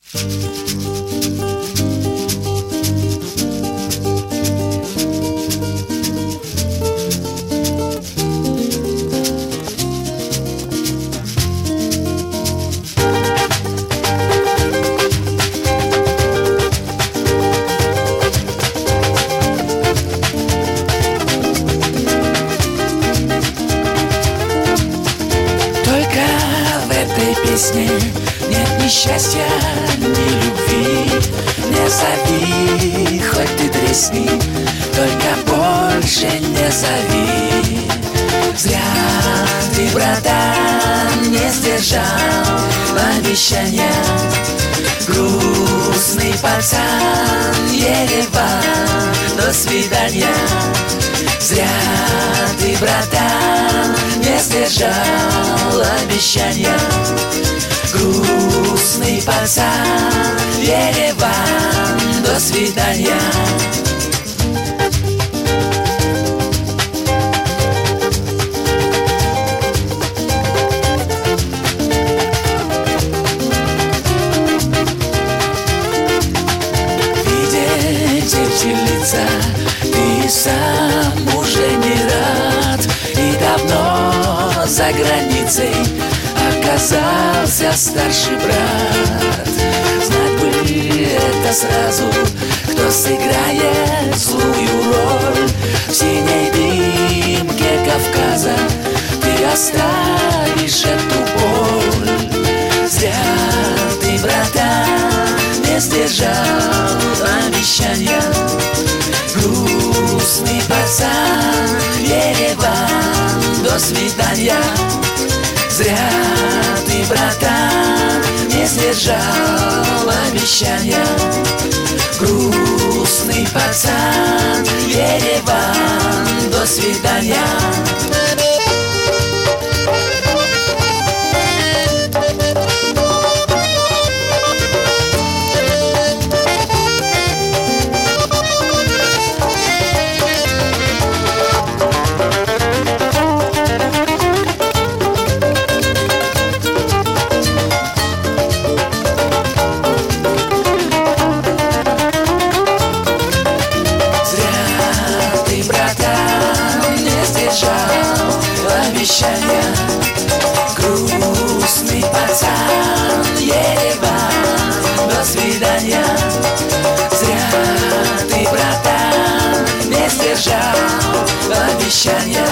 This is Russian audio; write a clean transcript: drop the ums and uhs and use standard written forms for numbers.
Нет ни счастья, ни любви. Не зови, хоть ты тресни, только больше не зови. Зря ты, братан, не сдержал обещания. Грустный пацан, Ереван, до свидания. Зря ты, братан, не сдержал обещания. Грустный пацан, Ереван, до свидания. Видеть эти лица ты сам уже не рад, и давно за границей оказался старший брат. Знать бы это сразу, кто сыграет злую роль. В синей дымке Кавказа ты оставишь эту боль. Зря ты, братан, не сдержал обещания. Грустный пацан, Ереван, до свидания. Зря ты, братан, не сдержал обещания. Грустный пацан, Ереван, до свидания. Обещания. Грустный пацан, Ереван, до свидания. Зря ты, братан, не сдержал обещания.